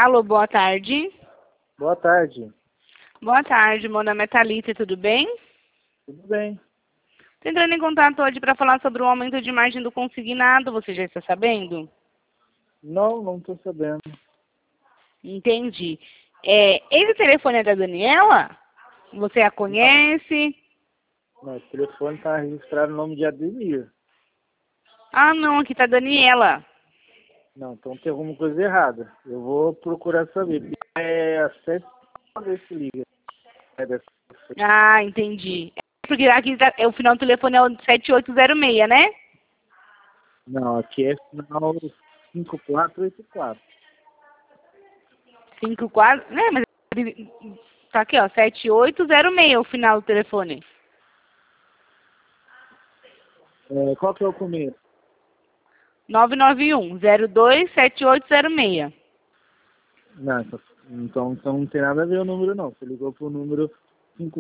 Alô, boa tarde. Boa tarde. Boa tarde, meu nome é Thalita, tudo bem? Tudo bem? Tô entrando em contato hoje para falar sobre o aumento de margem do consignado, você já está sabendo? Não estou sabendo. Entendi. Esse telefone é da Daniela? Você a conhece? Não, o telefone está registrado no nome de Ademir. Ah, não, aqui tá Daniela. Não, então tem alguma coisa errada. Eu vou procurar saber. É a 7 que liga. É dessa... Ah, entendi. Porque aqui o final do telefone é o 7806, né? Não, aqui é final 5484. 54, né? Mas tá aqui, ó, 7806 o final do telefone. Qual que é o começo? 991-027806. Não, então não tem nada a ver o número não. Você ligou pro número